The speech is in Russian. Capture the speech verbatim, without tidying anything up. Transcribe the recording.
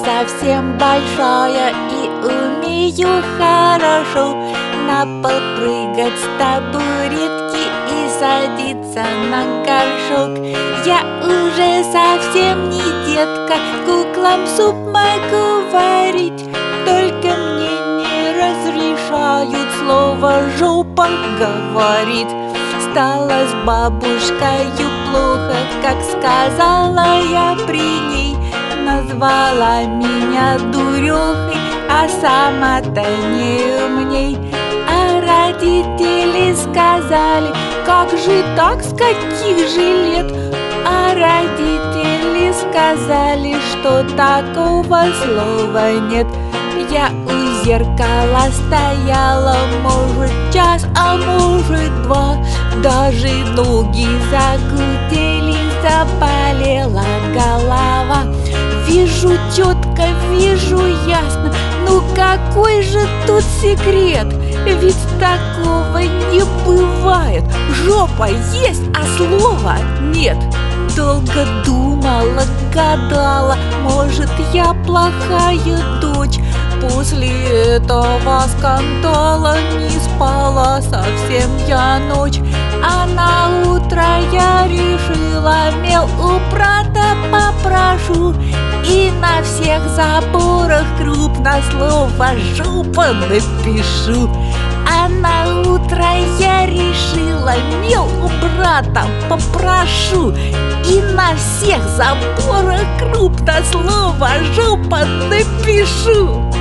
совсем большая и умею хорошо на пол прыгать с табуретки и садиться на горшок. Я уже совсем не детка, куклам суп могу варить, только мне не разрешают слово «жопа» говорить. Стало с бабушкою плохо, как сказала я при ней. Назвала меня дурехой, а сама-то не умней. А родители сказали: как же так, с каких же лет? А родители сказали, что такого слова нет. Я у зеркала стояла, может, час, а может, два. Даже ноги загудели, заболела голова. Вижу, тетка, вижу ясно, ну какой же тут секрет? Ведь такого не бывает. Жопа есть, а слова нет. Долго думала, гадала, может, я плохая дочь. После этого скандала не спала совсем я ночь. А на утро я решила, мел у брата попрошу, и на всех заборах крупно слово «жопа» напишу. А на утро я решила, мел у брата попрошу, и на всех заборах крупно слово «жопа» напишу.